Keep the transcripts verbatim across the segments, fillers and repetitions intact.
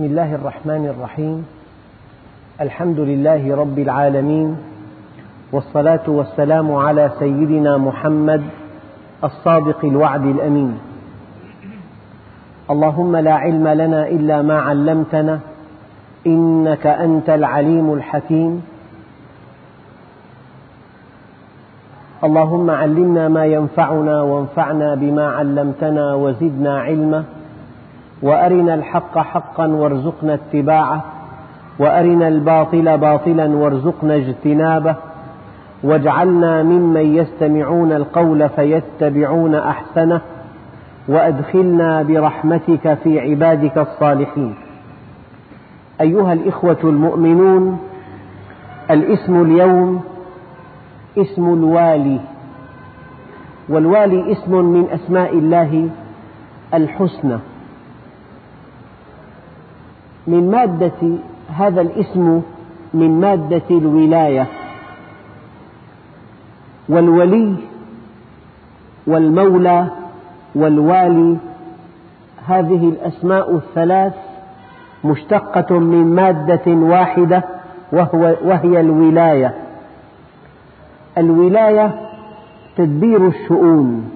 بسم الله الرحمن الرحيم. الحمد لله رب العالمين، والصلاة والسلام على سيدنا محمد الصادق الوعد الأمين. اللهم لا علم لنا إلا ما علمتنا إنك أنت العليم الحكيم. اللهم علمنا ما ينفعنا وانفعنا بما علمتنا وزدنا علما، وأرنا الحق حقا وارزقنا اتباعه، وأرنا الباطل باطلا وارزقنا اجتنابه، واجعلنا ممن يستمعون القول فيتبعون أحسنه، وأدخلنا برحمتك في عبادك الصالحين. أيها الإخوة المؤمنون، الاسم اليوم اسم الوالي، والوالي اسم من أسماء الله الحسنى. من مادة هذا الاسم من مادة الولاية، والولي والمولى والوالي هذه الأسماء الثلاث مشتقة من مادة واحدة وهو وهي الولاية. الولاية تدبير الشؤون.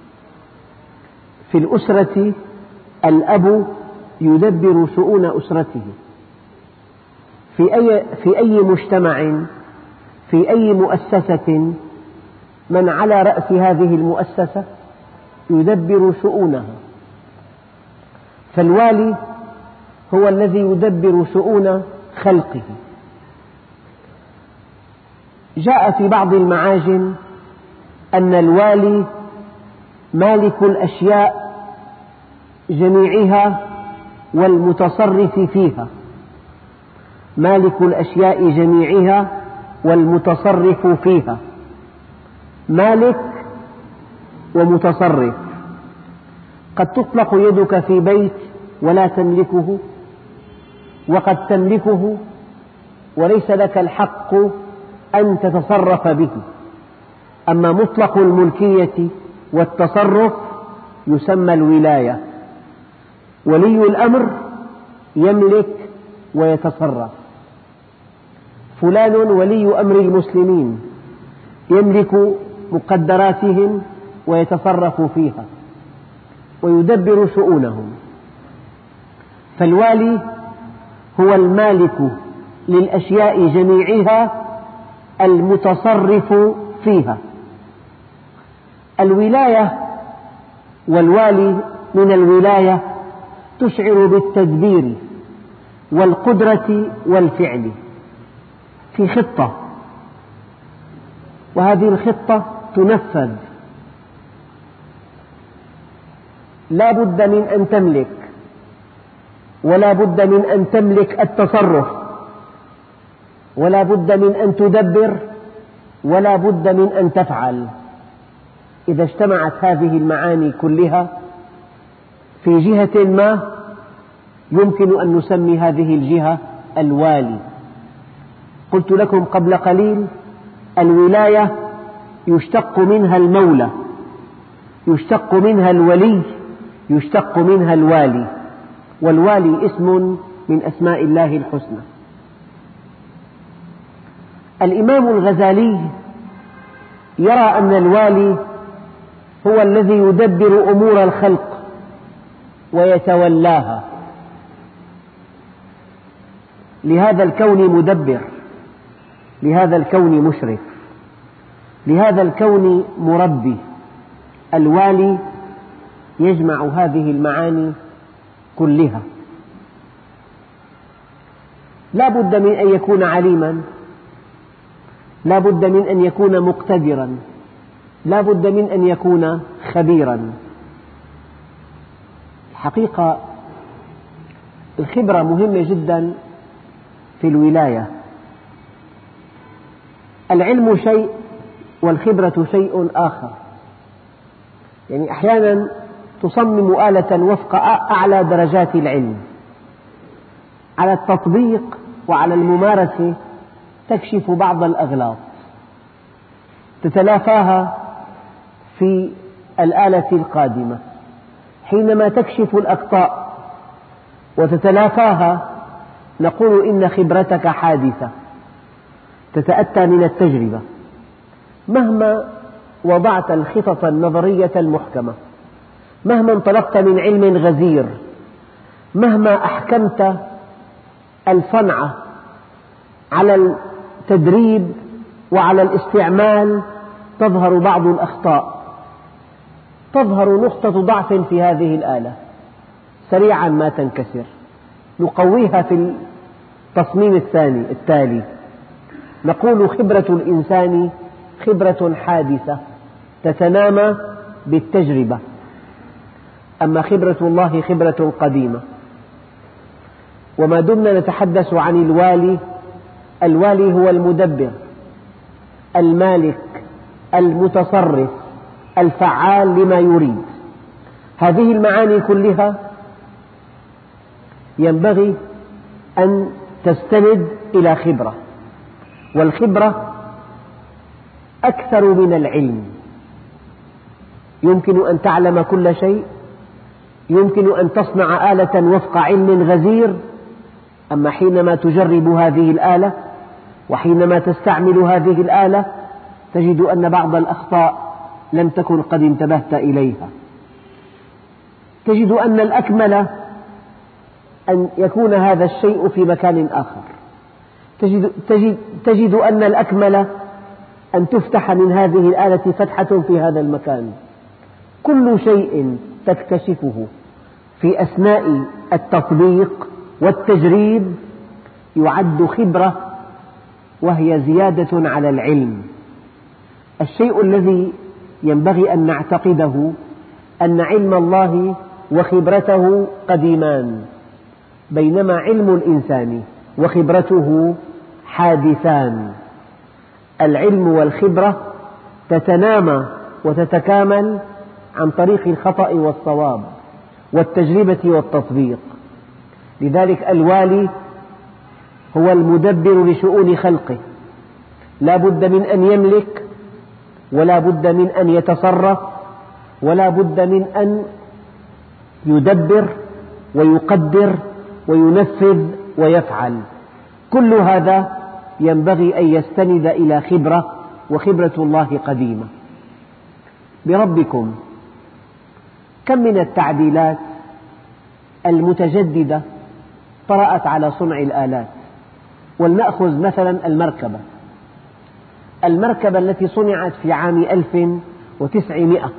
في الأسرة الأب يدبر شؤون أسرته. في أي, في أي مجتمع، في أي مؤسسة، من على رأس هذه المؤسسة يدبر شؤونها. فالوالي هو الذي يدبر شؤون خلقه. جاء في بعض المعاجم أن الوالي مالك الأشياء جميعها والمتصرف فيها. مالك الأشياء جميعها والمتصرف فيها. مالك ومتصرف. قد تطلق يدك في بيت ولا تملكه، وقد تملكه وليس لك الحق أن تتصرف به. أما مطلق الملكية والتصرف يسمى الولاية. ولي الأمر يملك ويتصرف. فلان ولي أمر المسلمين، يملك مقدراتهم ويتصرف فيها ويدبر شؤونهم. فالوالي هو المالك للأشياء جميعها المتصرف فيها. الولاية والوالي من الولاية تشعر بالتدبير والقدرة والفعل في خطة، وهذه الخطة تنفذ. لا بد من أن تملك، ولا بد من أن تملك التصرف، ولا بد من أن تدبر، ولا بد من أن تفعل. إذا اجتمعت هذه المعاني كلها في جهة ما يمكن أن نسمي هذه الجهة الوالي. قلت لكم قبل قليل الولاية يشتق منها المولى، يشتق منها الولي، يشتق منها الوالي. والوالي اسم من أسماء الله الحسنى. الإمام الغزالي يرى أن الوالي هو الذي يدبر أمور الخلق ويتولاها. لهذا الكون مدبر، لهذا الكون مشرف، لهذا الكون مربي. الوالي يجمع هذه المعاني كلها. لا بد من أن يكون عليما، لا بد من أن يكون مقتدرا، لا بد من أن يكون خبيرا. الحقيقة الخبرة مهمة جدا في الولاية. العلم شيء والخبرة شيء آخر. يعني أحيانا تصمم آلة وفق أعلى درجات العلم، على التطبيق وعلى الممارسة تكشف بعض الأغلاط، تتلافاها في الآلة القادمة. حينما تكشف الأخطاء وتتلافاها نقول إن خبرتك حادثة تتأتى من التجربة. مهما وضعت الخطط النظرية المحكمة، مهما انطلقت من علم غزير، مهما أحكمت الصنعة على التدريب وعلى الاستعمال، تظهر بعض الأخطاء، تظهر نقطة ضعف في هذه الآلة سريعا ما تنكسر. نقويها في التصميم الثاني التالي، نقول خبرة الإنسان خبرة حادثة تتنامى بالتجربة، أما خبرة الله خبرة قديمة. وما دمنا نتحدث عن الوالي، الوالي هو المدبر، المالك، المتصرف، الفعال لما يريد. هذه المعاني كلها ينبغي أن تستند إلى خبرة، والخبرة أكثر من العلم. يمكن أن تعلم كل شيء، يمكن أن تصنع آلة وفق علم غزير، أما حينما تجرب هذه الآلة وحينما تستعمل هذه الآلة تجد أن بعض الأخطاء لم تكن قد انتبهت إليها. تجد أن الأكمل أن يكون هذا الشيء في مكان آخر، تجد, تجد, تجد أن الأكمل أن تفتح من هذه الآلة فتحة في هذا المكان. كل شيء تكتشفه في أثناء التطبيق والتجريب يعد خبرة، وهي زيادة على العلم. الشيء الذي ينبغي أن نعتقده أن علم الله وخبرته قديمان، بينما علم الإنسان وخبرته حادثان. العلم والخبرة تتنامى وتتكامل عن طريق الخطأ والصواب والتجربة والتطبيق. لذلك الوالي هو المدبر لشؤون خلقه، لا بد من أن يملك، ولا بد من أن يتصرف، ولا بد من أن يدبر ويقدر وينفذ ويفعل. كل هذا ينبغي أن يستند إلى خبرة، وخبرة الله قديمة. بربكم كم من التعديلات المتجددة طرأت على صنع الآلات. ولنأخذ مثلا المركبة المركبة التي صنعت في عام ألف وتسعمائة،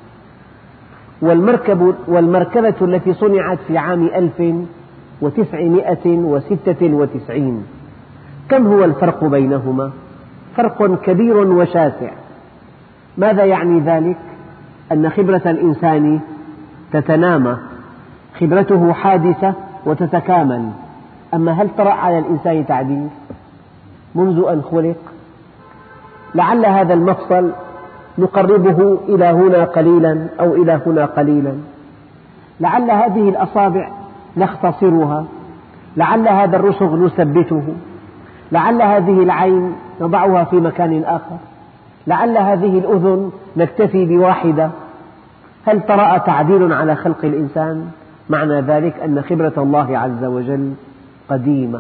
والمركب والمركبة التي صنعت في عام ألف وتسعمائة وستة وتسعين، كم هو الفرق بينهما؟ فرق كبير وشاسع. ماذا يعني ذلك؟ أن خبرة الإنسان تتنامى، خبرته حادثة وتتكامل. أما هل طرأ على الإنسان تعديل منذ أن خلق؟ لعل هذا المفصل نقربه إلى هنا قليلا أو إلى هنا قليلا، لعل هذه الأصابع نختصرها، لعل هذا الرسغ نثبته، لعل هذه العين نضعها في مكان آخر، لعل هذه الأذن نكتفي بواحدة. هل طرأ تعديل على خلق الإنسان؟ معنى ذلك أن خبرة الله عز وجل قديمة.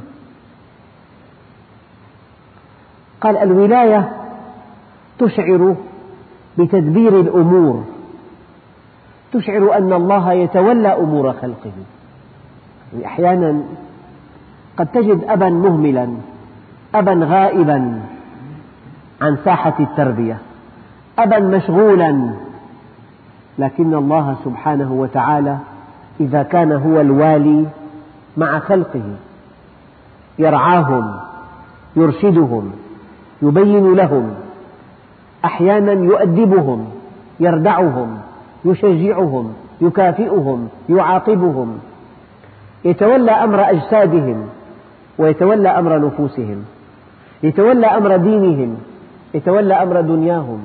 قال الولاية تشعر بتدبير الأمور، تشعر أن الله يتولى أمور خلقه. يعني أحيانا قد تجد أبا مهملا، أبا غائبا عن ساحة التربية، أبا مشغولا، لكن الله سبحانه وتعالى إذا كان هو الوالي مع خلقه يرعاهم، يرشدهم، يبين لهم، أحيانا يؤدبهم، يردعهم، يشجعهم، يكافئهم، يعاقبهم، يتولى أمر أجسادهم ويتولى أمر نفوسهم، يتولى أمر دينهم، يتولى أمر دنياهم.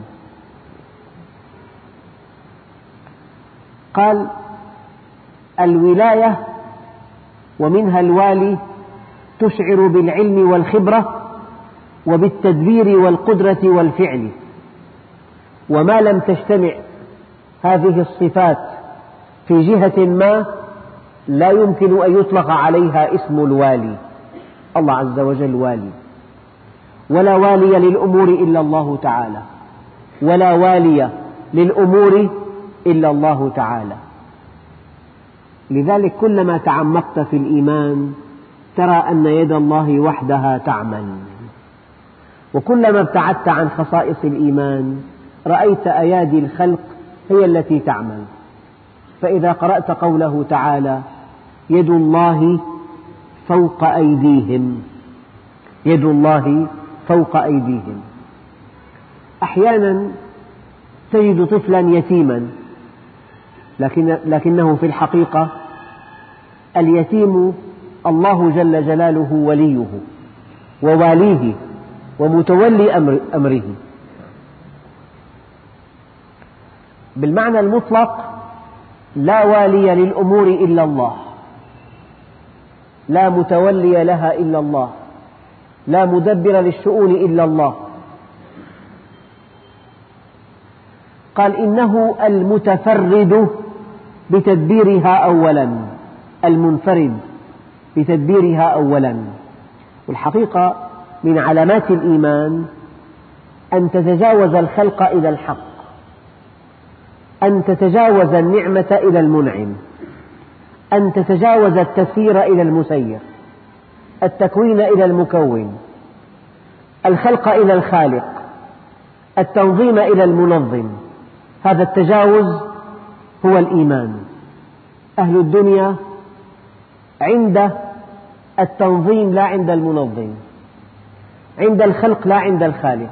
قال الولاية ومنها الوالي تشعر بالعلم والخبرة وبالتدبير والقدرة والفعل. وما لم تجتمع هذه الصفات في جهة ما لا يمكن أن يطلق عليها اسم الوالي. الله عز وجل والي، ولا والي للأمور إلا الله تعالى، ولا والي للأمور إلا الله تعالى. لذلك كلما تعمقت في الإيمان ترى أن يد الله وحدها تعمل، وكلما ابتعدت عن خصائص الإيمان رأيت أيادي الخلق هي التي تعمل. فإذا قرأت قوله تعالى: يد الله فوق أيديهم، يد الله فوق أيديهم. أحيانا تجد طفلا يتيما، لكن لكنه في الحقيقة اليتيم الله جل جلاله وليه وواليه ومتولي أمر أمره. بالمعنى المطلق لا والي للأمور إلا الله، لا متولي لها إلا الله، لا مدبر للشؤون إلا الله. قال: إنه المتفرد بتدبيرها أولا، المنفرد بتدبيرها أولا. والحقيقة من علامات الإيمان أن تتجاوز الخلق إلى الحق، أن تتجاوز النعمة إلى المنعم، أن تتجاوز التسيير إلى المسير، التكوين إلى المكون، الخلق إلى الخالق، التنظيم إلى المنظم. هذا التجاوز هو الإيمان. أهل الدنيا عند التنظيم لا عند المنظم، عند الخلق لا عند الخالق.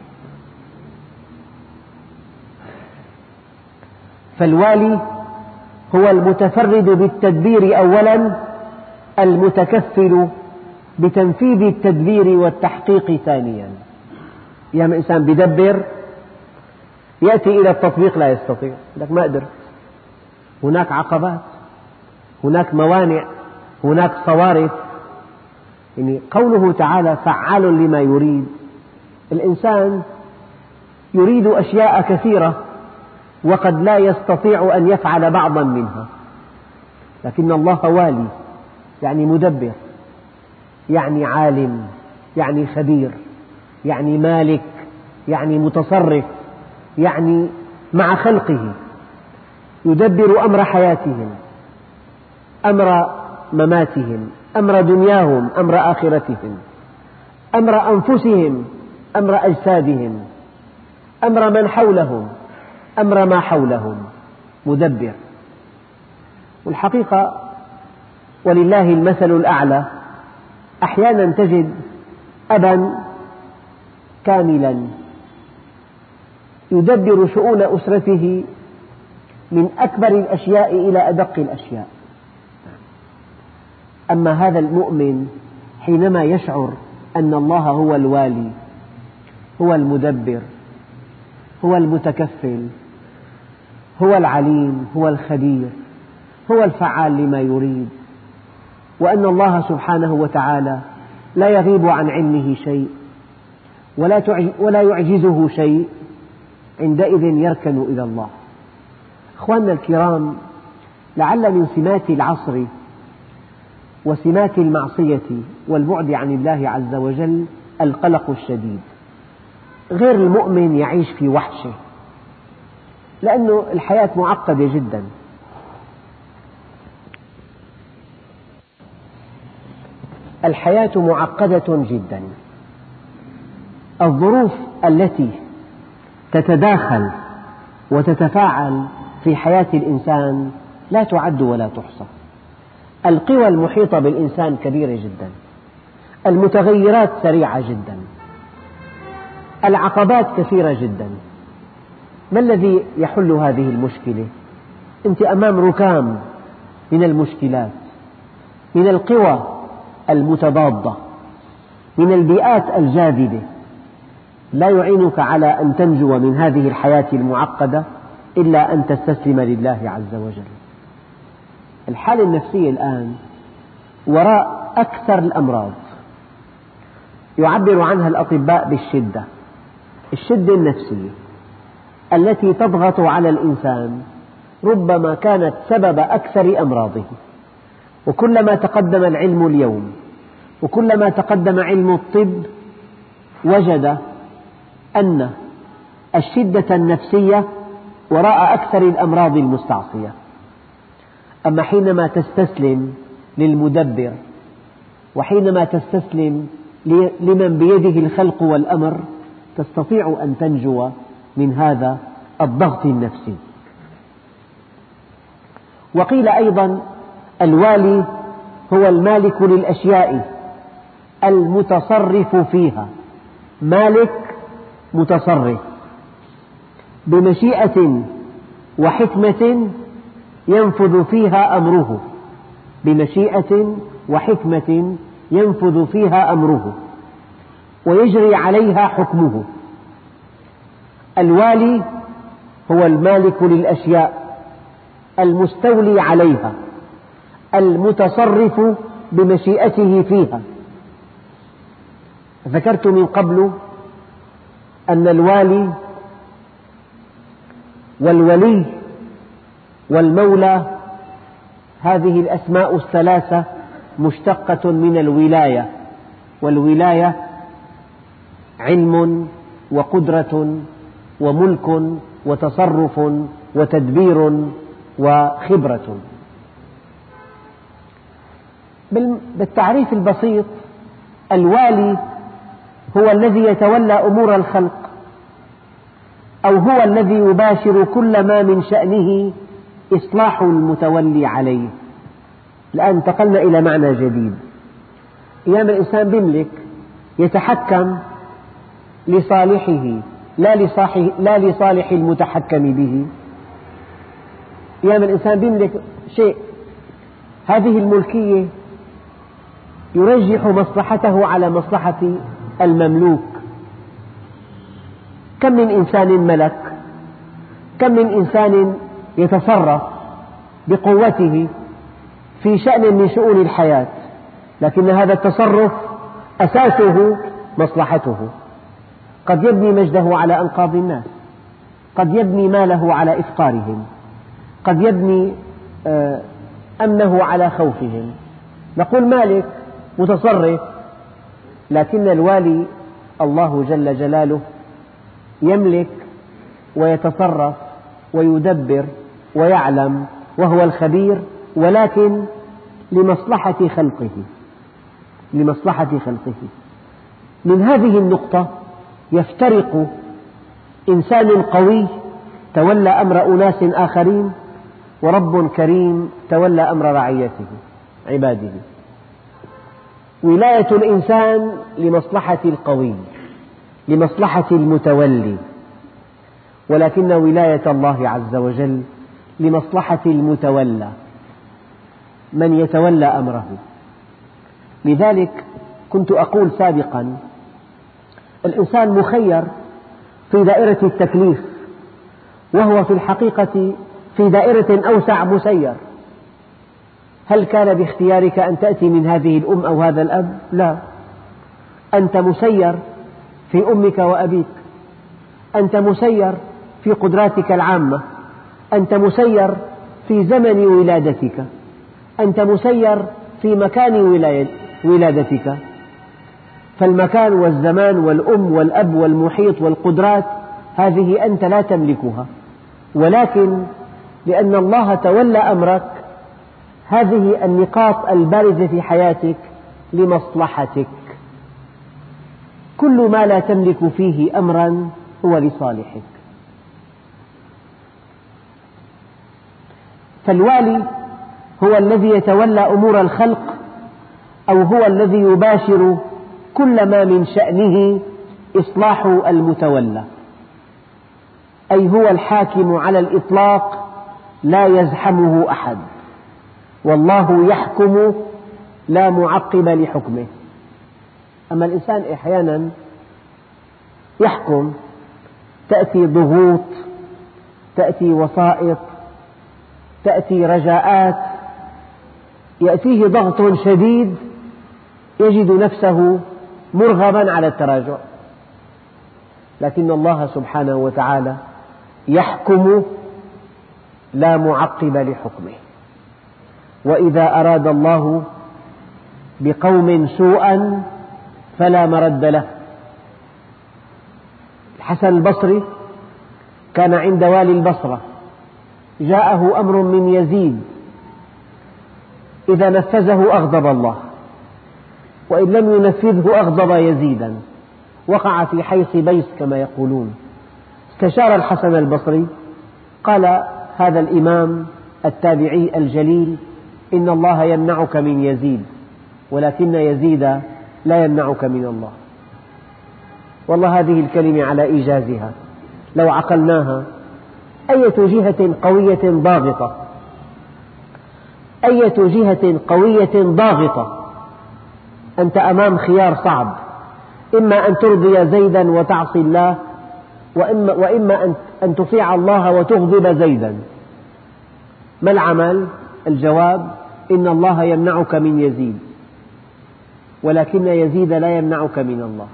فالوالي هو المتفرد بالتدبير أولا، المتكفل بتنفيذ التدبير والتحقيق ثانيا. يعني إنسان بدبر يأتي إلى التطبيق لا يستطيع، لك ما قدرت، هناك عقبات، هناك موانع، هناك صوارف. يعني قوله تعالى فعال لما يريد، الإنسان يريد أشياء كثيرة وقد لا يستطيع أن يفعل بعضا منها، لكن الله والي، يعني مدبر، يعني عالم، يعني خبير، يعني مالك، يعني متصرف، يعني مع خلقه يدبر أمر حياتهم، أمر مماتهم، أمر دنياهم، أمر آخرتهم، أمر أنفسهم، أمر أجسادهم، أمر من حولهم، أمر ما حولهم، مدبر. والحقيقة ولله المثل الأعلى، أحيانا تجد أبا كاملا يدبر شؤون أسرته من أكبر الأشياء إلى أدق الأشياء. أما هذا المؤمن حينما يشعر أن الله هو الوالي، هو المدبر، هو المتكفل، هو العليم، هو الخبير، هو الفعال لما يريد، وأن الله سبحانه وتعالى لا يغيب عن علمه شيء ولا يعجزه شيء، عندئذ يركن إلى الله. أخواننا الكرام، لعل من سمات العصر وسمات المعصية والبعد عن الله عز وجل القلق الشديد. غير المؤمن يعيش في وحشة، لأن الحياة معقدة جدا. الحياة معقدة جدا. الظروف التي تتداخل وتتفاعل في حياة الإنسان لا تعد ولا تحصى. القوى المحيطة بالإنسان كبيرة جدا، المتغيرات سريعة جدا، العقبات كثيرة جدا. ما الذي يحل هذه المشكلة؟ أنت أمام ركام من المشكلات، من القوى المتضادة، من البيئات الجاذبة، لا يعينك على أن تنجو من هذه الحياة المعقدة إلا أن تستسلم لله عز وجل. الحالة النفسية الآن وراء أكثر الأمراض يعبر عنها الأطباء بالشدة، الشدة النفسية التي تضغط على الإنسان ربما كانت سبب أكثر أمراضه. وكلما تقدم العلم اليوم وكلما تقدم علم الطب وجد أن الشدة النفسية وراء أكثر الأمراض المستعصية. أما حينما تستسلم للمدبر وحينما تستسلم لمن بيده الخلق والأمر تستطيع أن تنجو من هذا الضغط النفسي. وقيل أيضا الوالي هو المالك للأشياء المتصرف فيها، مالك متصرف بمشيئة وحكمة ينفذ فيها أمره، بمشيئة وحكمة ينفذ فيها أمره ويجري عليها حكمه. الوالي هو المالك للأشياء المستولي عليها المتصرف بمشيئته فيها. ذكرت من قبل أن الوالي والولي والمولى هذه الأسماء الثلاثة مشتقة من الولاية، والولاية علم وقدرة وملك وتصرف وتدبير وخبرة. بالتعريف البسيط الوالي هو الذي يتولى أمور الخلق، أو هو الذي يباشر كل ما من شأنه إصلاح المتولي عليه. الآن انتقلنا إلى معنى جديد. أيام الإنسان يملك يتحكم لصالحه لا لصالح المتحكم به. أيام الإنسان يملك شيء، هذه الملكية يرجح مصلحته على مصلحة المملوك. كم من إنسان ملك، كم من إنسان يتصرف بقوته في شأن من شؤون الحياة، لكن هذا التصرف أساسه مصلحته. قد يبني مجده على أنقاض الناس، قد يبني ماله على إفقارهم، قد يبني أمنه على خوفهم. نقول مالك متصرف، لكن الوالي الله جل جلاله يملك ويتصرف ويدبر ويعلم وهو الخبير، ولكن لمصلحة خلقه، لمصلحة خلقه. من هذه النقطة يفترق إنسان قوي تولى أمر أناس آخرين ورب كريم تولى أمر رعيته عباده. ولاية الإنسان لمصلحة القوي، لمصلحة المتولي، ولكن ولاية الله عز وجل لمصلحة المتولى، من يتولى أمره. لذلك كنت أقول سابقا الإنسان مخير في دائرة التكليف، وهو في الحقيقة في دائرة أوسع مسير. هل كان باختيارك أن تأتي من هذه الأم أو هذا الأب؟ لا، أنت مسير في أمك وأبيك، أنت مسير في قدراتك العامة، أنت مسير في زمن ولادتك، أنت مسير في مكان ولادتك. فالمكان والزمان والأم والأب والمحيط والقدرات هذه أنت لا تملكها، ولكن لأن الله تولى أمرك هذه النقاط البارزة في حياتك لمصلحتك. كل ما لا تملك فيه أمرا هو لصالحك. فالوالي هو الذي يتولى أمور الخلق، أو هو الذي يباشر كل ما من شأنه إصلاح المتولى، أي هو الحاكم على الإطلاق لا يزحمه أحد، والله يحكم لا معقب لحكمه. أما الإنسان أحيانا يحكم، تأتي ضغوط، تأتي وسائط، تأتي رجاءات، يأتيه ضغط شديد يجد نفسه مرغما على التراجع. لكن الله سبحانه وتعالى يحكم لا معقب لحكمه، وإذا أراد الله بقوم سوءا فلا مرد له. الحسن البصري كان عند والي البصرة، جاءه أمر من يزيد إذا نفذه أغضب الله، وإن لم ينفذه أغضب يزيدا، وقع في حيص بيس كما يقولون. استشار الحسن البصري، قال هذا الإمام التابعي الجليل: إن الله يمنعك من يزيد، ولكن يزيد لا يمنعك من الله. والله هذه الكلمة على إيجازها لو عقلناها، أية جهة قوية ضاغطة، أية جهة قوية ضاغطة، أنت أمام خيار صعب، إما أن ترضي زيدا وتعصي الله، وإما, وإما أن تطيع الله وتغضب زيدا. ما العمل؟ الجواب: إن الله يمنعك من يزيد، ولكن يزيد لا يمنعك من الله.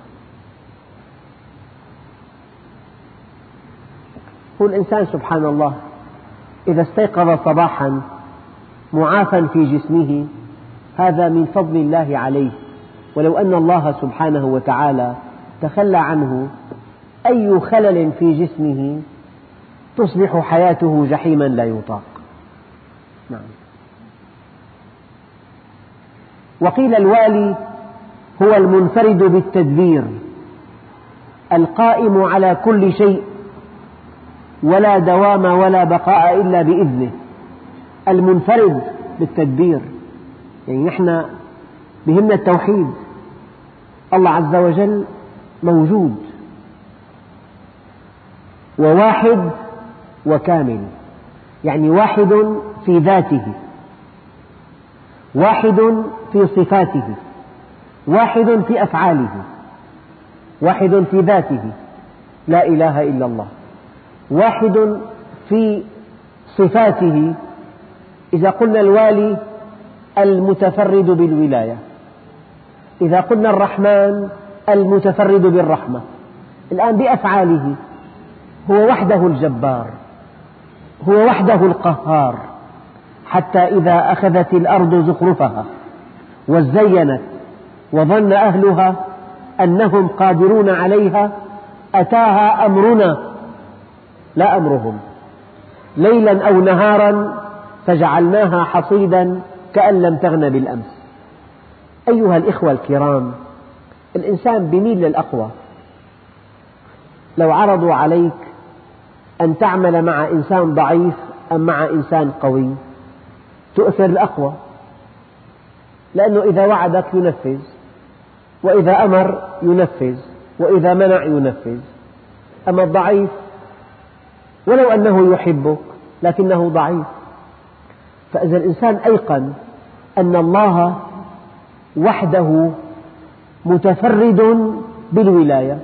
هو الإنسان سبحان الله إذا استيقظ صباحا معافى في جسمه هذا من فضل الله عليه، ولو أن الله سبحانه وتعالى تخلى عنه أي خلل في جسمه تصبح حياته جحيما لا يطاق. نعم. وقيل الوالي هو المنفرد بالتدبير القائم على كل شيء، ولا دوام ولا بقاء إلا بإذنه. المنفرد بالتدبير، يعني نحن بهمنا التوحيد، الله عز وجل موجود وواحد وكامل، يعني واحد في ذاته، واحد في صفاته، واحد في أفعاله، واحد في ذاته لا إله إلا الله، واحد في صفاته. إذا قلنا الوالي المتفرد بالولاية، إذا قلنا الرحمن المتفرد بالرحمة. الآن بأفعاله هو وحده الجبار، هو وحده القهار، حتى إذا أخذت الأرض زخرفها وزينت وظن أهلها أنهم قادرون عليها أتاها أمرنا، لا أمرهم، ليلا أو نهارا فجعلناها حصيدا كأن لم تغن بالأمس. أيها الإخوة الكرام، الإنسان بيميل للأقوى. لو عرضوا عليك أن تعمل مع إنسان ضعيف أم مع إنسان قوي، تؤثر الأقوى، لأنه إذا وعدك ينفذ، وإذا أمر ينفذ، وإذا منع ينفذ. أما الضعيف ولو أنه يحبك لكنه ضعيف. فإذا الإنسان أيقن أن الله وحده متفرد بالولاية،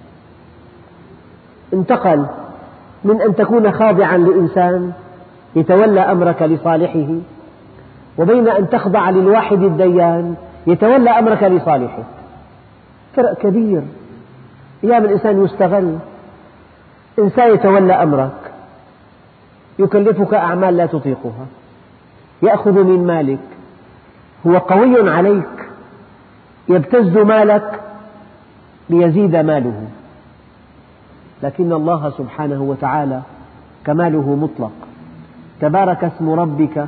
انتقل من أن تكون خاضعا لإنسان يتولى أمرك لصالحه، وبين أن تخضع للواحد الديان يتولى أمرك لصالحك. فرق كبير. أيام الإنسان يستغل، إنسان يتولى أمرك يكلفك أعمال لا تطيقها، يأخذ من مالك، هو قوي عليك، يبتز مالك ليزيد ماله. لكن الله سبحانه وتعالى كماله مطلق. تبارك اسم ربك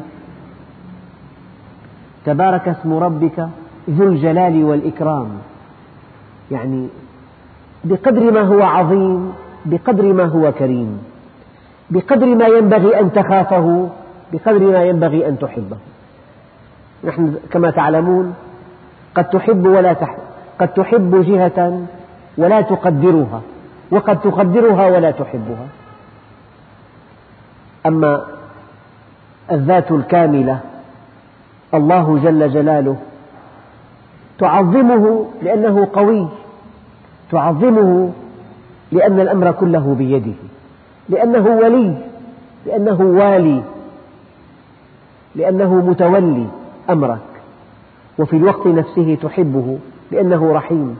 تبارك اسم ربك ذو الجلال والإكرام، يعني بقدر ما هو عظيم، بقدر ما هو كريم، بقدر ما ينبغي أن تخافه، بقدر ما ينبغي أن تحبه. نحن كما تعلمون قد تحب ولا تحب، قد تحب جهة ولا تقدرها، وقد تقدرها ولا تحبها. أما الذات الكاملة الله جل جلاله تعظمه لأنه قوي، تعظمه لأن الأمر كله بيده، لأنه ولي، لأنه والي، لأنه متولي أمرك، وفي الوقت نفسه تحبه لأنه رحيم.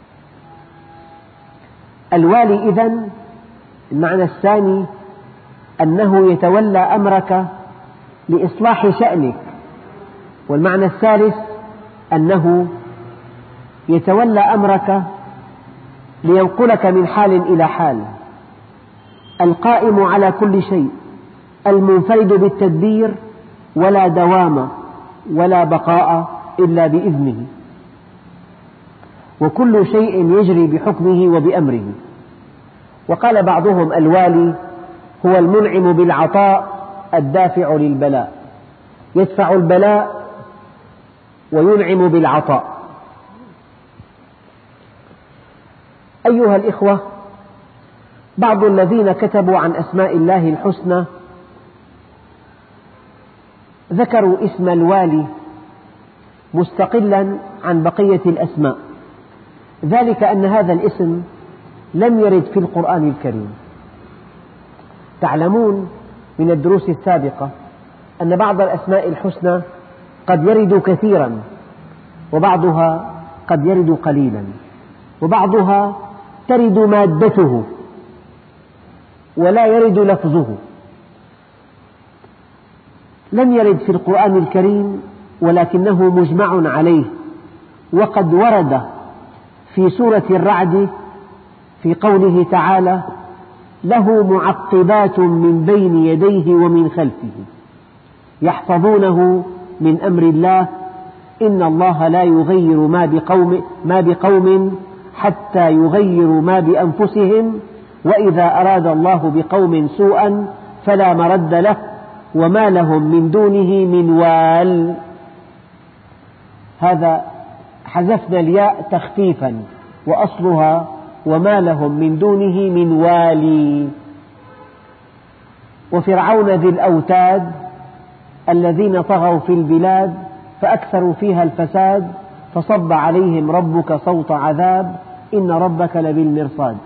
الوالي إذن المعنى الثاني أنه يتولى أمرك لإصلاح شأنك. والمعنى الثالث أنه يتولى أمرك لينقلك من حال إلى حال، القائم على كل شيء، المنفرد بالتدبير، ولا دوام ولا بقاء إلا بإذنه، وكل شيء يجري بحكمه وبأمره. وقال بعضهم: الوالي هو المنعم بالعطاء الدافع للبلاء، يدفع البلاء وينعم بالعطاء. أيها الإخوة، بعض الذين كتبوا عن أسماء الله الحسنى ذكروا اسم الوالي مستقلا عن بقية الأسماء، ذلك أن هذا الاسم لم يرد في القرآن الكريم. تعلمون من الدروس السابقة أن بعض الأسماء الحسنى قد يرد كثيرا، وبعضها قد يرد قليلا، وبعضها ترد مادته ولا يرد لفظه. لم يرد في القرآن الكريم ولكنه مجمع عليه، وقد ورد في سورة الرعد في قوله تعالى: له معقبات من بين يديه ومن خلفه يحفظونه من أمر الله إن الله لا يغير ما بقوم, ما بقوم حتى يغيروا ما بأنفسهم وإذا أراد الله بقوم سوءا فلا مرد له وما لهم من دونه من وال. هذا حذفنا الياء تخفيفا، وأصلها وما لهم من دونه من والي. وفرعون ذي الأوتاد الذين طغوا في البلاد فأكثروا فيها الفساد فصب عليهم ربك صوت عذاب إن ربك لبالمرصاد.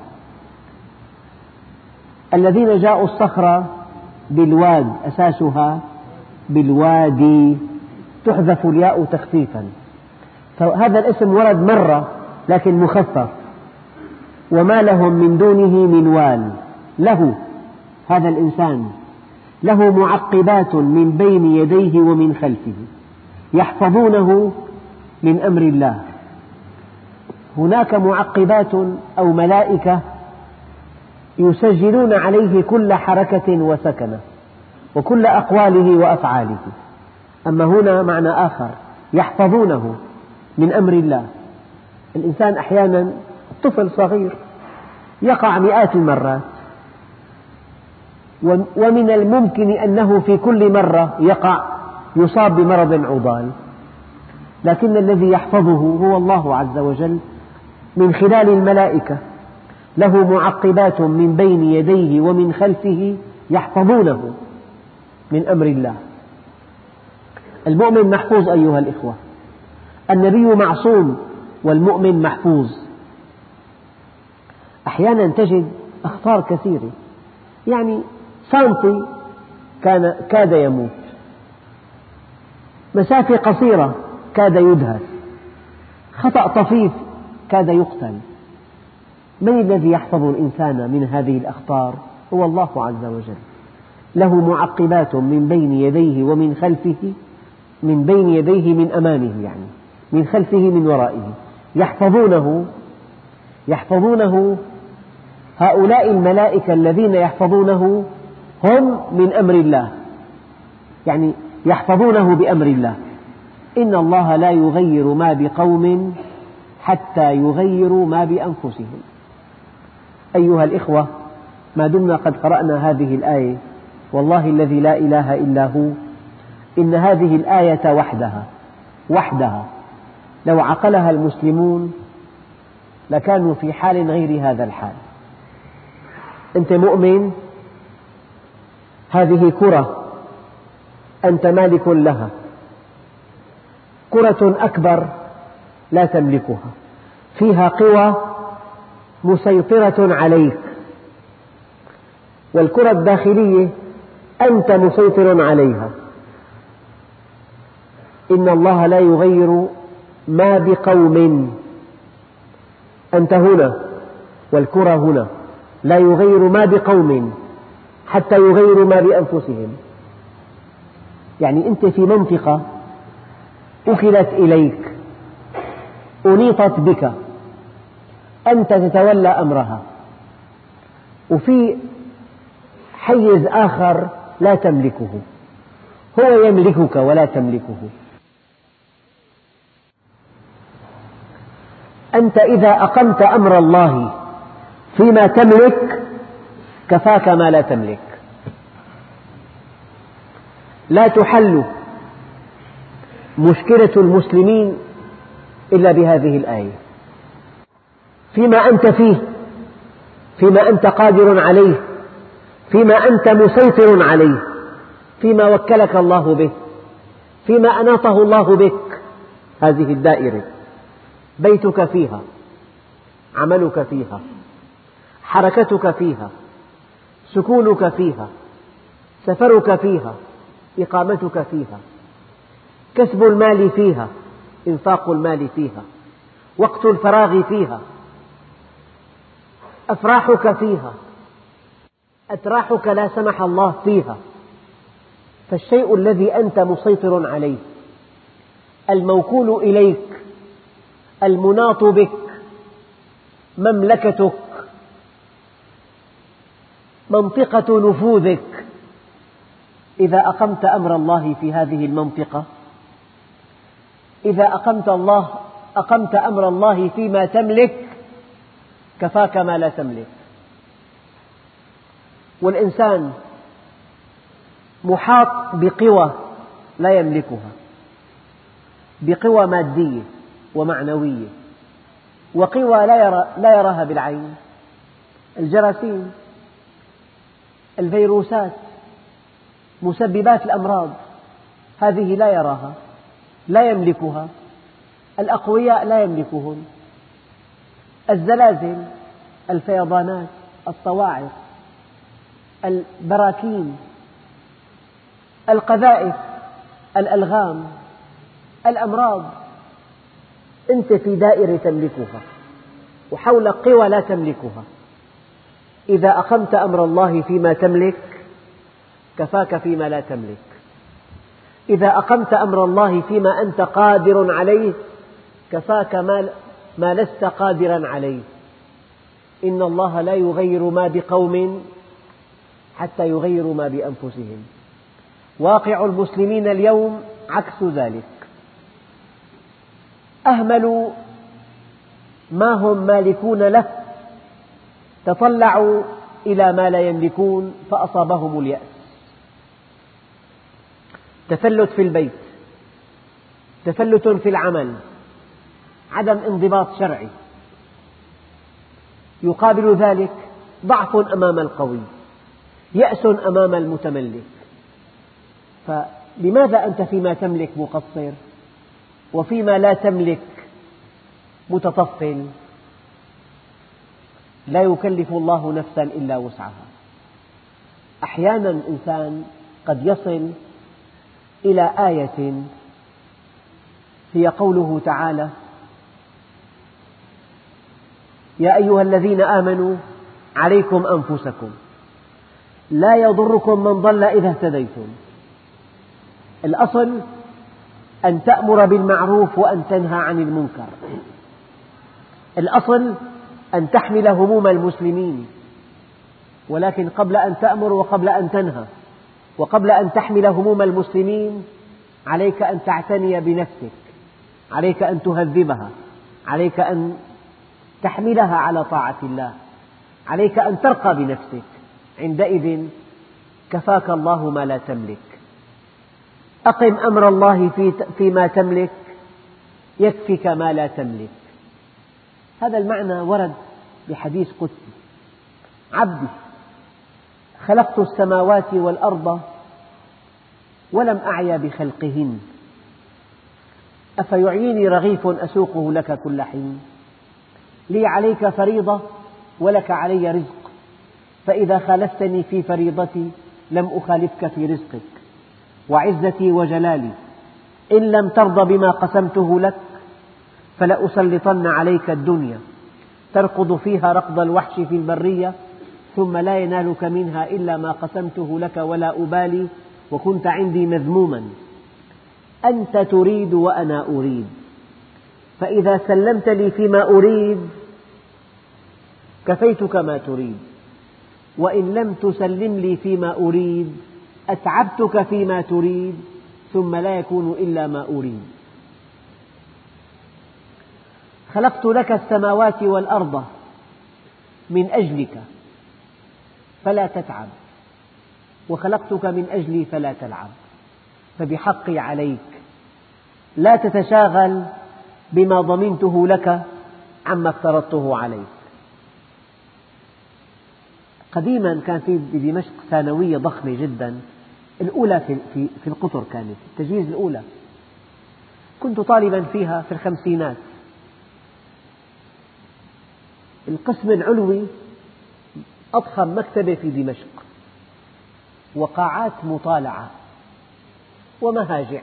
الذين جاءوا الصخرة بالواد أساسها بالوادي، تحذف الياء تخفيفا. فهذا الاسم ورد مرة لكن مخفف، وما لهم من دونه من وال. له هذا الإنسان له معقبات من بين يديه ومن خلفه يحفظونه من أمر الله. هناك معقبات أو ملائكة يسجلون عليه كل حركة وسكنة وكل أقواله وأفعاله. أما هنا معنى آخر، يحفظونه من أمر الله. الإنسان أحيانا طفل صغير يقع مئات المرات، ومن الممكن أنه في كل مرة يقع يصاب بمرض عضال، لكن الذي يحفظه هو الله عز وجل من خلال الملائكة. له معقبات من بين يديه ومن خلفه يحفظونه من أمر الله. المؤمن محفوظ أيها الإخوة، النبي معصوم والمؤمن محفوظ. أحيانا تجد أخطار كثيرة، يعني سنتي كان كاد يموت، مسافة قصيرة كاد يدهس، خطأ طفيف كاد يقتل. من الذي يحفظ الإنسان من هذه الأخطار؟ هو الله عز وجل. له معقبات من بين يديه ومن خلفه، من بين يديه من أمامه يعني، من خلفه من ورائه، يحفظونه يحفظونه هؤلاء الملائكة الذين يحفظونه هم من أمر الله، يعني يحفظونه بأمر الله. إن الله لا يغير ما بقوم حتى يغيروا ما بأنفسهم. أيها الإخوة، ما دمنا قد قرأنا هذه الآية، والله الذي لا إله إلا هو، إن هذه الآية وحدها وحدها لو عقلها المسلمون لكانوا في حال غير هذا الحال. أنت مؤمن، هذه كرة أنت مالك لها، كرة أكبر لا تملكها، فيها قوى مسيطرة عليك، والكرة الداخلية أنت مسيطر عليها. إن الله لا يغير ما بقوم، أنت هنا والكرة هنا، لا يغير ما بقوم حتى يغيروا ما بأنفسهم. يعني أنت في منطقة أكلت إليك، أنيطت بك، أنت تتولى أمرها، وفي حيز آخر لا تملكه، هو يملكك ولا تملكه. أنت إذا أقمت أمر الله فيما تملك كفاك ما لا تملك. لا تحل مشكلة المسلمين إلا بهذه الآية. فيما أنت فيه، فيما أنت قادر عليه، فيما أنت مسيطر عليه، فيما وكلك الله به، فيما أناطه الله بك، هذه الدائرة بيتك فيها، عملك فيها، حركتك فيها، سكونك فيها، سفرك فيها، إقامتك فيها، كسب المال فيها، إنفاق المال فيها، وقت الفراغ فيها، أفراحك فيها، أتراحك لا سمح الله فيها. فالشيء الذي أنت مسيطر عليه، الموكول إليك، المناط بك، مملكتك، منطقة نفوذك، إذا أقمت أمر الله في هذه المنطقة، إذا أقمت الله أقمت أمر الله فيما تملك كفاك ما لا تملك. والإنسان محاط بقوى لا يملكها، بقوى مادية ومعنوية، وقوى لا, يرى لا يراها بالعين، الجراثيم، الفيروسات، مسببات الأمراض، هذه لا يراها، لا يملكها، الأقوياء لا يملكهن، الزلازل، الفيضانات، الصواعق، البراكين، القذائف، الألغام، الأمراض، أنت في دائرة تملكها، وحولك قوى لا تملكها. إذا أقمت أمر الله فيما تملك كفاك فيما لا تملك. إذا أقمت أمر الله فيما أنت قادر عليه كفاك ما لست قادرا عليه. إن الله لا يغير ما بقوم حتى يغيروا ما بأنفسهم. واقع المسلمين اليوم عكس ذلك، أهملوا ما هم مالكون له، تطلعوا إلى ما لا يملكون فأصابهم اليأس. تفلت في البيت، تفلت في العمل، عدم انضباط شرعي، يقابل ذلك ضعف أمام القوي، يأس أمام المتملك. فلماذا أنت فيما تملك مقصر وفيما لا تملك متطفل؟ لا يكلف الله نفسا إلا وسعها. أحيانا الإنسان قد يصل إلى آية هي قوله تعالى: يا أيها الذين آمنوا عليكم أنفسكم لا يضركم من ضل إذا اهتديتم. الأصل أن تأمر بالمعروف وأن تنهى عن المنكر، الأصل أن تحمل هموم المسلمين، ولكن قبل أن تأمر وقبل أن تنهى وقبل أن تحمل هموم المسلمين عليك أن تعتني بنفسك، عليك أن تهذبها، عليك أن تحملها على طاعة الله، عليك أن ترقى بنفسك. عندئذ كفاك الله ما لا تملك. أقم أمر الله فيما تملك يكفك ما لا تملك. هذا المعنى ورد بحديث قدسي: عبدي خلقت السماوات والأرض ولم أعي بخلقهن، أفيعيني رغيف أسوقه لك كل حين؟ لي عليك فريضة ولك علي رزق، فإذا خالفتني في فريضتي لم أخالفك في رزقك، وعزتي وجلالي إن لم ترض بما قسمته لك فلأسلطن عليك الدنيا تركض فيها ركض الوحش في البرية ثم لا ينالك منها إلا ما قسمته لك ولا أبالي وكنت عندي مذموما. أنت تريد وأنا أريد، فإذا سلمت لي فيما أريد كفيتك ما تريد، وإن لم تسلم لي فيما أريد أتعبتك فيما تريد ثم لا يكون إلا ما أريد. خلقت لك السماوات والأرض من أجلك فلا تتعب، وخلقتك من أجلي فلا تلعب، فبحقي عليك لا تتشاغل بما ضمنته لك عما افترضته عليك. قديما كان في بدمشق ثانوية ضخمة جدا، الأولى في, في, في القطر، كانت التجهيز الأولى، كنت طالبا فيها في الخمسينات. القسم العلوي أضخم مكتبة في دمشق، وقاعات مطالعة ومهاجع.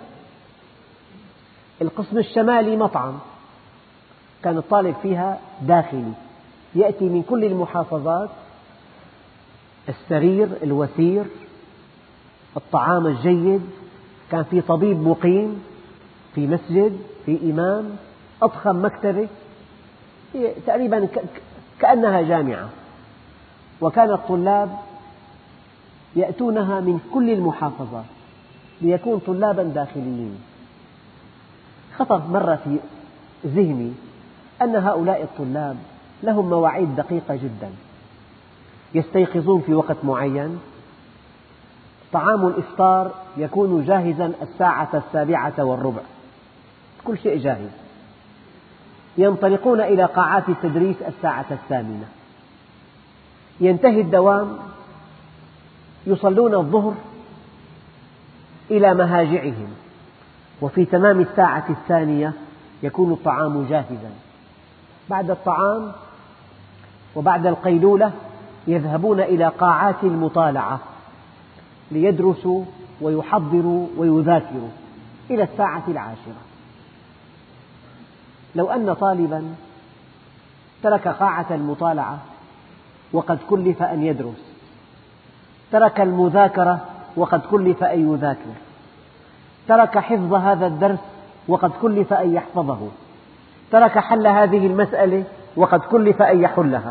القسم الشمالي مطعم، كان الطالب فيها داخلي، يأتي من كل المحافظات السرير الوثير، الطعام الجيد، كان في طبيب مقيم، في مسجد، في إمام، أضخم مكتبة تقريبا كأنها جامعة. وكان الطلاب يأتونها من كل المحافظات ليكون طلابا داخليين. خطر مر في ذهني أن هؤلاء الطلاب لهم مواعيد دقيقة جدا، يستيقظون في وقت معين، طعام الإفطار يكون جاهزا الساعة السابعة والربع، كل شيء جاهز، ينطلقون إلى قاعات التدريس الساعة الثامنة، ينتهي الدوام، يصلون الظهر إلى مهاجعهم، وفي تمام الساعة الثانية يكون الطعام جاهزا. بعد الطعام وبعد القيلولة يذهبون إلى قاعات المطالعة ليدرسوا ويحضروا ويذاكروا إلى الساعة العاشرة. لو أن طالبا ترك قاعة المطالعة وقد كلف أن يدرس، ترك المذاكرة وقد كلف أن يذاكر، ترك حفظ هذا الدرس وقد كلف أن يحفظه، ترك حل هذه المسألة وقد كلف أن يحلها،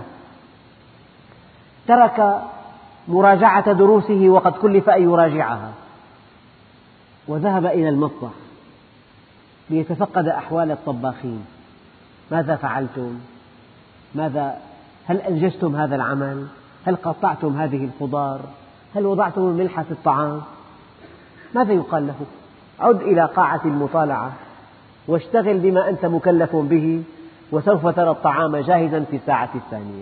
ترك مراجعة دروسه وقد كلف أن يراجعها، وذهب إلى المطبخ ليتفقد أحوال الطباخين: ماذا فعلتم؟ ماذا هل أنجزتم هذا العمل؟ هل قطعتم هذه الخضار؟ هل وضعتم الملح في الطعام؟ ماذا يقال له؟ عد إلى قاعة المطالعة واشتغل بما أنت مكلف به، وسوف ترى الطعام جاهزا في الساعة الثانية.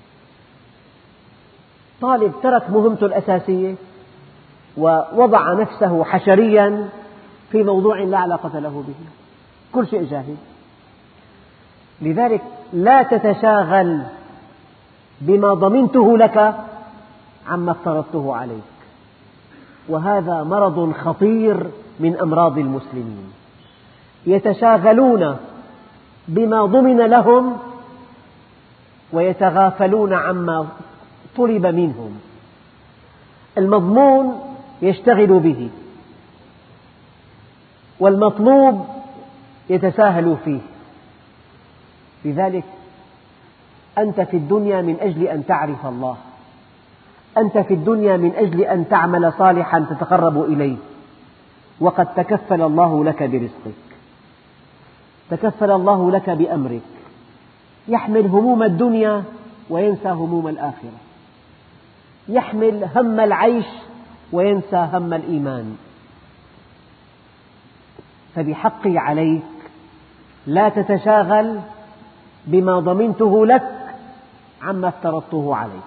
طالب ترك مهمته الأساسية ووضع نفسه حشريا في موضوع لا علاقة له به، كل شيء جاهز. لذلك لا تتشاغل بما ضمنته لك عما افترضته عليك، وهذا مرض خطير من أمراض المسلمين، يتشاغلون بما ضمن لهم ويتغافلون عما طلب منهم. المضمون يشتغل به، والمطلوب يتساهل فيه. لذلك أنت في الدنيا من أجل أن تعرف الله، أنت في الدنيا من أجل أن تعمل صالحا تتقرب إليه، وقد تكفل الله لك برزقك، تكفل الله لك بأمرك، يحمل هموم الدنيا وينسى هموم الآخرة، يحمل هم العيش وينسى هم الإيمان. فبحقي عليك لا تتشاغل بما ضمنته لك عما افترضته عليك.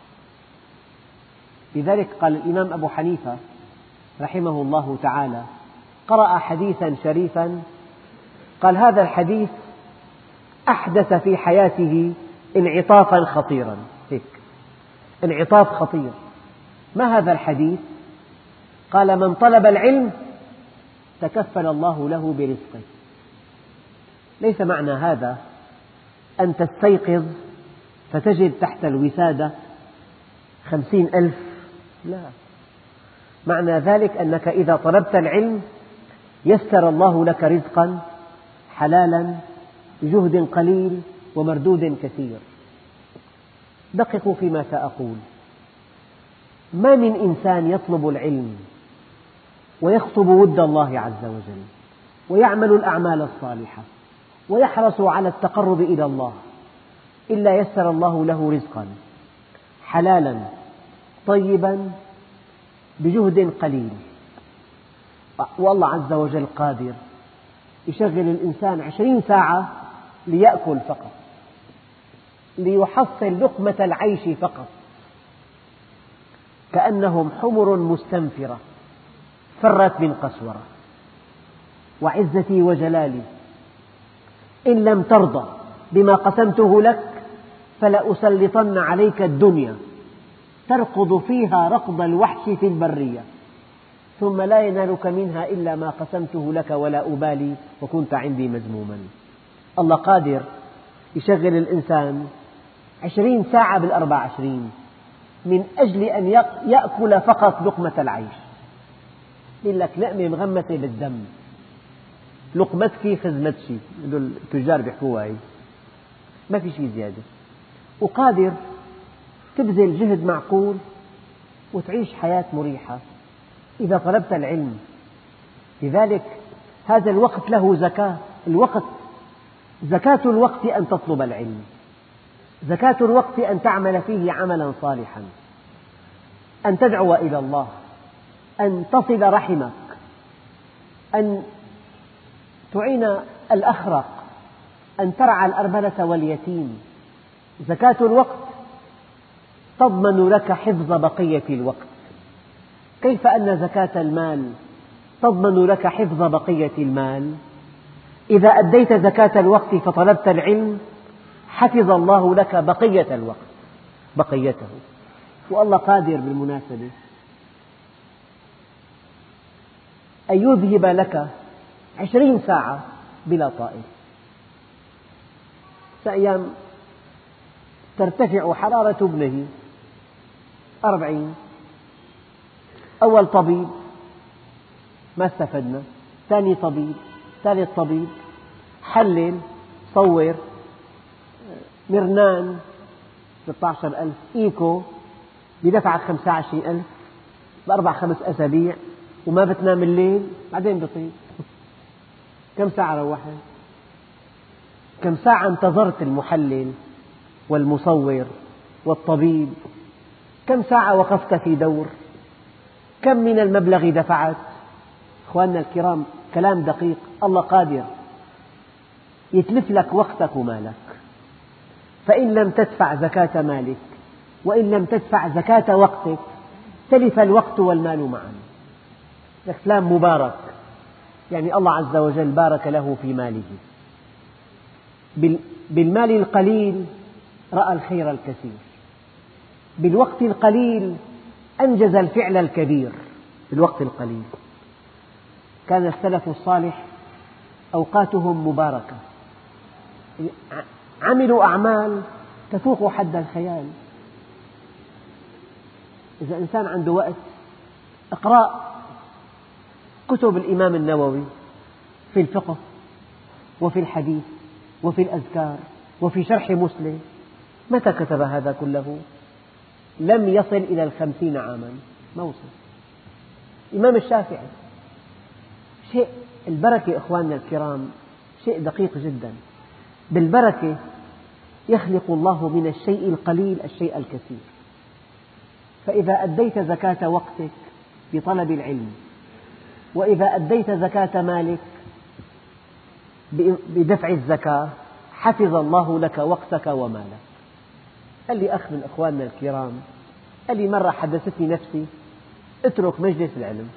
لذلك قال الإمام أبو حنيفة رحمه الله تعالى: قرأ حديثا شريفا، قال: هذا الحديث أحدث في حياته انعطافا خطيرا، هيك انعطاف خطير. ما هذا الحديث؟ قال: من طلب العلم تكفل الله له برزقه. ليس معنى هذا أن تستيقظ فتجد تحت الوسادة خمسين ألف لا. معنى ذلك أنك إذا طلبت العلم يسر الله لك رزقا حلالا بجهد قليل ومردود كثير. دققوا فيما سأقول. ما من إنسان يطلب العلم ويخطب ود الله عز وجل ويعمل الأعمال الصالحة ويحرص على التقرب إلى الله إلا يسر الله له رزقا حلالا طيبا بجهد قليل. والله عز وجل قادر يشغل الإنسان عشرين ساعة ليأكل فقط، ليحصل لقمة العيش فقط، كأنهم حمر مستنفرة فرت من قسورة. وعزتي وجلالي إن لم ترضى بما قسمته لك فلأسلطن عليك الدنيا تركض فيها ركض الوحش في البرية ثم لا ينالك منها إلا ما قسمته لك ولا أبالي وكنت عندي مذموما. الله قادر يشغل الإنسان عشرين ساعة بالأربع عشرين من أجل أن يأكل فقط لقمة العيش. يقول لك لقمة مغمسة بالدم، لقمتك خزمتك، التجار بيحكوها هي، ما في شيء زيادة. وقادر تبذل جهد معقول وتعيش حياة مريحة إذا طلبت العلم. لذلك هذا الوقت له زكاة. الوقت زكاة الوقت أن تطلب العلم، زكاة الوقت أن تعمل فيه عملا صالحا، أن تدعو إلى الله، أن تصل رحمك، أن تعين الأخرق، أن ترعى الأرملة واليتيم. زكاة الوقت تضمن لك حفظ بقية الوقت. كيف أن زكاة المال تضمن لك حفظ بقية المال؟ إذا أديت زكاة الوقت فطلبت العلم حفظ الله لك بقية الوقت، بقيته. والله قادر بالمناسبة أن يذهب لك عشرين ساعة بلا طائر. أيام ترتفع حرارة ابنه أربعين، أول طبيب ما استفدنا، ثاني طبيب، ثالث طبيب، حلل، صور، مرنان ستة عشر ألف، إيكو بدفعك خمسة وعشرين ألف بأربع خمس أسابيع وما بتنام الليل، بعدين بطيب. كم ساعة روحت؟ كم ساعة انتظرت المحلل والمصور والطبيب؟ كم ساعة وقفت في دور؟ كم من المبلغ دفعت؟ أخواننا الكرام، كلام دقيق. الله قادر يتلف لك وقتك ومالك. فإن لم تدفع زكاة مالك وإن لم تدفع زكاة وقتك تلف الوقت والمال معا. فلان مبارك، يعني الله عز وجل بارك له في ماله. بالمال القليل رأى الخير الكثير، بالوقت القليل أنجز الفعل الكبير. بالوقت القليل كان السلف الصالح أوقاتهم مباركة، عملوا أعمال تفوق حد الخيال. إذا إنسان عنده وقت اقرأ كتب الإمام النووي في الفقه وفي الحديث وفي الأذكار وفي شرح مسلم. متى كتب هذا كله؟ لم يصل إلى الخمسين عاما، ما وصل. الإمام الشافعي شيء البركة. إخواننا الكرام، شيء دقيق جدا. بالبركة يخلق الله من الشيء القليل الشيء الكثير. فإذا أديت زكاة وقتك بطلب العلم، وإذا أديت زكاة مالك بدفع الزكاة، حفظ الله لك وقتك ومالك. قال لي أخ من إخواننا الكرام، قال لي مرة حدثتني نفسي اترك مجلس العلم.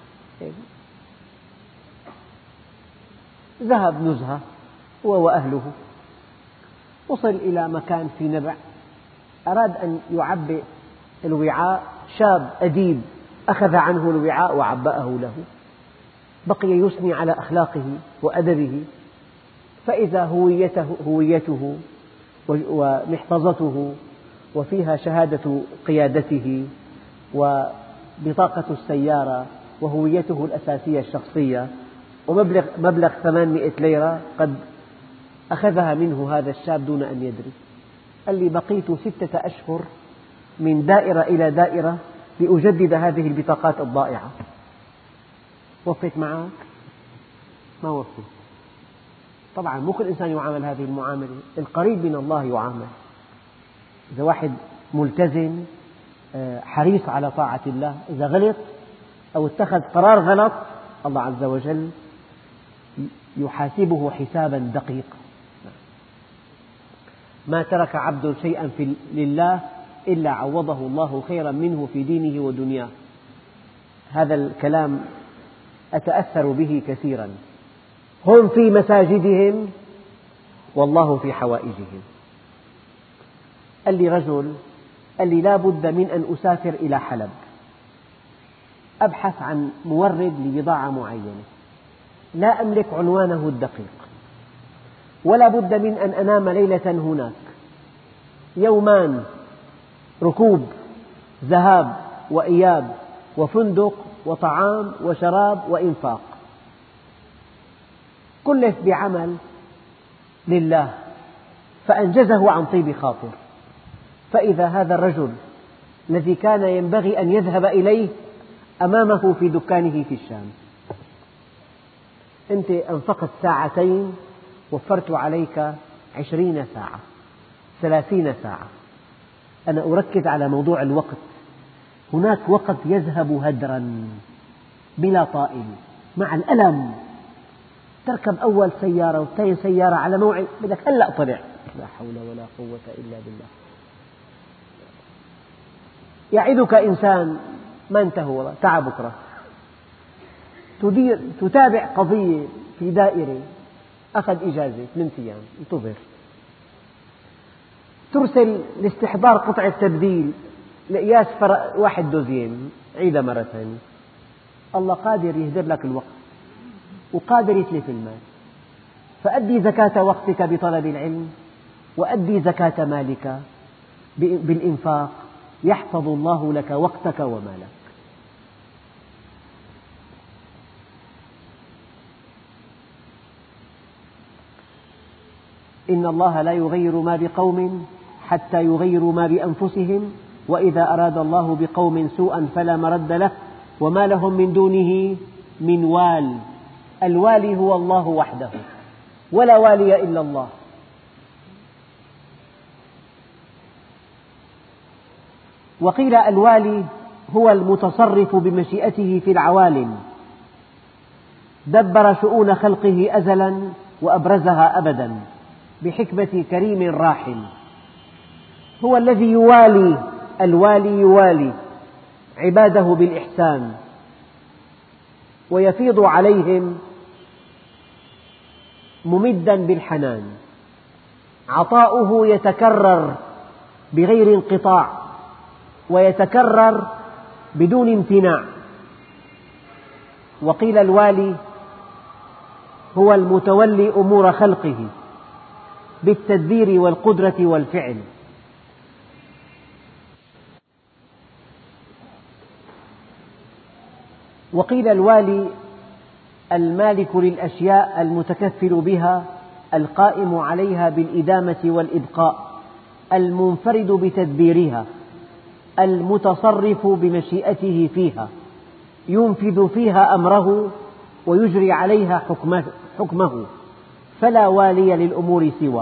ذهب نزهة هو وأهله، وصل إلى مكان في نبع، أراد أن يعبئ الوعاء. شاب أديب أخذ عنه الوعاء وعبأه له، بقي يثني على أخلاقه وأدبه. فإذا هويته, هويته ومحفظته وفيها شهادة قيادته وبطاقة السيارة وهويته الأساسية الشخصية ومبلغ مبلغ ثمانمئة ليرة قد أخذها منه هذا الشاب دون أن يدري. قال لي بقيت ستة أشهر من دائرة إلى دائرة لأجدد هذه البطاقات الضائعة. وفت معك؟ ما وفت. طبعا مو كل إنسان يعامل هذه المعاملة، القريب من الله يعامل. إذا واحد ملتزم حريص على طاعة الله، إذا غلط أو اتخذ قرار غلط الله عز وجل يحاسبه حسابا دقيقا. ما ترك عبد شيئا في لله إلا عوضه الله خيرا منه في دينه ودنياه. هذا الكلام أتأثر به كثيرا. هم في مساجدهم والله في حوائجهم. قال لي رجل قال لي لا بد من أن أسافر إلى حلب أبحث عن مورد لبضاعة معينة، لا أملك عنوانه الدقيق، ولا بد من أن أنام ليلة هناك، يومان ركوب ذهاب وإياب وفندق وطعام وشراب وإنفاق، كلف بعمل لله، فأنجزه عن طيب خاطر. فإذا هذا الرجل الذي كان ينبغي أن يذهب إليه أمامه في دكانه في الشام. أنت أنفقت ساعتين وفرت عليك عشرين ساعة ثلاثين ساعة. أنا أركز على موضوع الوقت. هناك وقت يذهب هدرا بلا طائل مع الألم. تركب أول سيارة وثاني سيارة على موعد بدك هلأ طلع، لا حول ولا قوة إلا بالله. يعدك إنسان ما انتهى والله تعال بكرة، تدير تتابع قضية في دائرة أخذ إجازة ثمان أيام انتظر، ترسل لاستحضار قطعة تبديل لقياس فرق واحد دوزين عيدها مرة ثانية. الله قادر يهدر لك الوقت وقادر يتلف المال. فأدي زكاة وقتك بطلب العلم، وأدي زكاة مالك بالإنفاق، يحفظ الله لك وقتك ومالك. إن الله لا يغير ما بقوم حتى يغيروا ما بأنفسهم، وإذا أراد الله بقوم سوءا فلا مرد له وما لهم من دونه من وال. الوالي هو الله وحده، ولا والي إلا الله. وقيل الوالي هو المتصرف بمشيئته في العوالم، دبر شؤون خلقه أزلا وأبرزها أبدا بحكمة كريم راحل. هو الذي يوالي، الوالي يوالي عباده بالإحسان ويفيض عليهم ممدا بالحنان. عطاؤه يتكرر بغير انقطاع ويتكرر بدون امتناع. وقيل الوالي هو المتولي أمور خلقه بالتدبير والقدرة والفعل. وقيل الوالي المالك للأشياء المتكفل بها القائم عليها بالإدامة والإبقاء، المنفرد بتدبيرها، المتصرف بمشيئته فيها، ينفذ فيها أمره ويجري عليها حكمه، فلا والي للأمور سواه.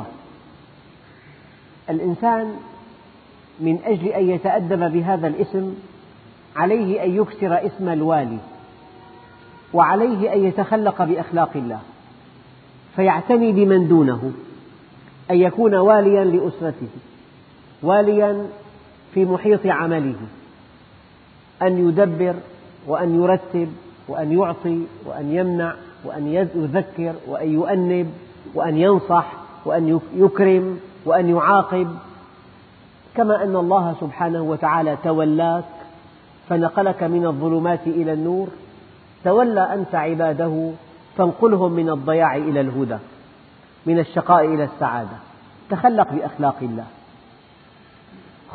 الإنسان من أجل أن يتأدب بهذا الاسم عليه أن يكسر اسم الوالي، وعليه أن يتخلق بأخلاق الله، فيعتني بمن دونه، أن يكون واليا لأسرته، واليا في محيط عمله، أن يدبر وأن يرتب وأن يعطي وأن يمنع وأن يذكر وأن يؤنب وأن ينصح وأن يكرم وأن يعاقب. كما أن الله سبحانه وتعالى تولاك فنقلك من الظلمات إلى النور، تولى أنت عباده فانقلهم من الضياع إلى الهدى، من الشقاء إلى السعادة. تخلق بأخلاق الله،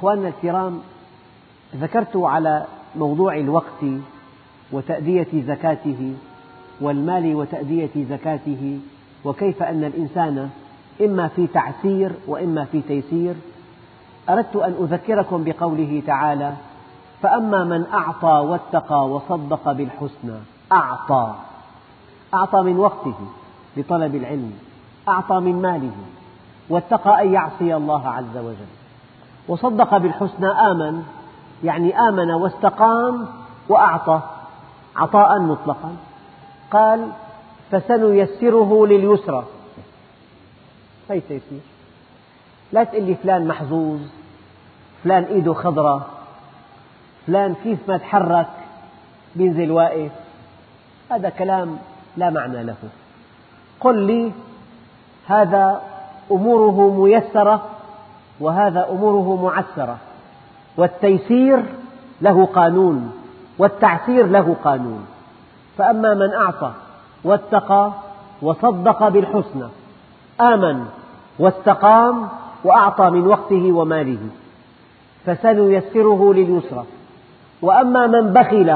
أخواننا الكرام، ذكرت على موضوع الوقت وتأدية زكاته والمال وتأدية زكاته، وكيف أن الإنسان إما في تعسير وإما في تيسير. أردت أن أذكركم بقوله تعالى: فأما من أعطى واتقى وصدق بالحسنى. أعطى أعطى من وقته لطلب العلم، أعطى من ماله، واتقى أن يعصي الله عز وجل، وصدق بالحسنى آمن، يعني آمن واستقام وأعطى عطاء مطلقا. قال: فسنيسره لليسرى. هي تيسير. لا تقل لي فلان محظوظ، فلان إيده خضرة، فلان كيف ما تحرك بينزل واقف. هذا كلام لا معنى له. قل لي هذا أموره ميسرة وهذا أموره معسرة، والتيسير له قانون والتعسير له قانون. فأما من أعطى واتقى وصدق بالحسنى، آمن واستقام وأعطى من وقته وماله، فسنيسره لليسرى. وأما من بخل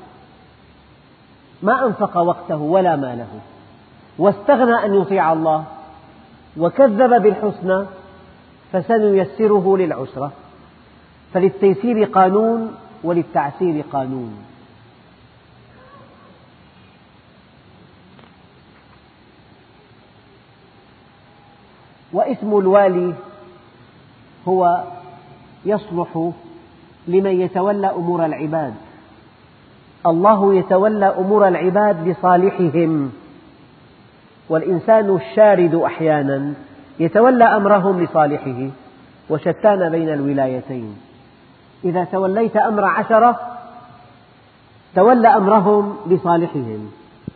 ما أنفق وقته ولا ماله واستغنى أن يطيع الله وكذب بالحسنى، فسنيسره للعسرى. فللتيسير قانون وللتعسير قانون. واسم الوالي هو يصلح لمن يتولى أمور العباد. الله يتولى أمور العباد لصالحهم، والإنسان الشارد أحيانا يتولى أمرهم لصالحه، وشتان بين الولايتين. إذا توليت أمر عشرة تولى أمرهم لصالحهم،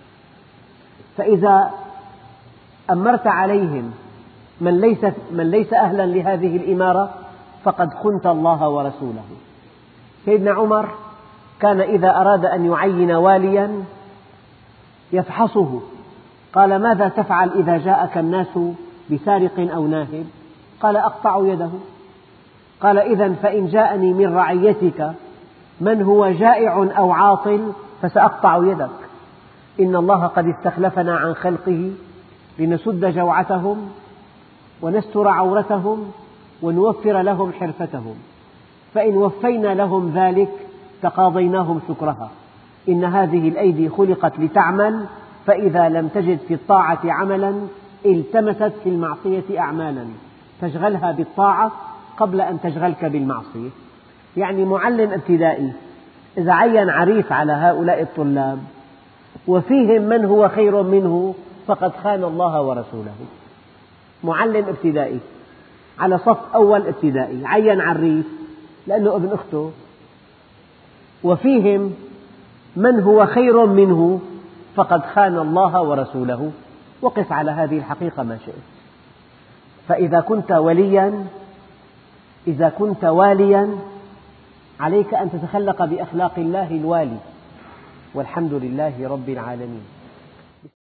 فإذا أمرت عليهم من ليس, من ليس أهلا لهذه الإمارة فقد خنت الله ورسوله. سيدنا عمر كان إذا أراد أن يعين واليا يفحصه، قال: ماذا تفعل إذا جاءك الناس بسارق أو ناهب؟ قال: أقطع يده. قال: إذن فإن جاءني من رعيتك من هو جائع أو عاطل فسأقطع يدك. إن الله قد استخلفنا عن خلقه لنسد جوعتهم ونستر عورتهم ونوفر لهم حرفتهم، فإن وفينا لهم ذلك تقاضيناهم شكرها. إن هذه الأيدي خلقت لتعمل، فإذا لم تجد في الطاعة عملا التمست في المعصية أعمالا، فاشغلها بالطاعة قبل أن تشغلك بالمعصية. يعني معلم ابتدائي إذا عين عريف على هؤلاء الطلاب وفيهم من هو خير منه فقد خان الله ورسوله. معلم ابتدائي على صف أول ابتدائي عين عريف لأنه ابن أخته وفيهم من هو خير منه فقد خان الله ورسوله. وقف على هذه الحقيقة ما شئت. فإذا كنت وليا إذا كنت واليا عليك أن تتخلق بأخلاق الله الوالي، والحمد لله رب العالمين.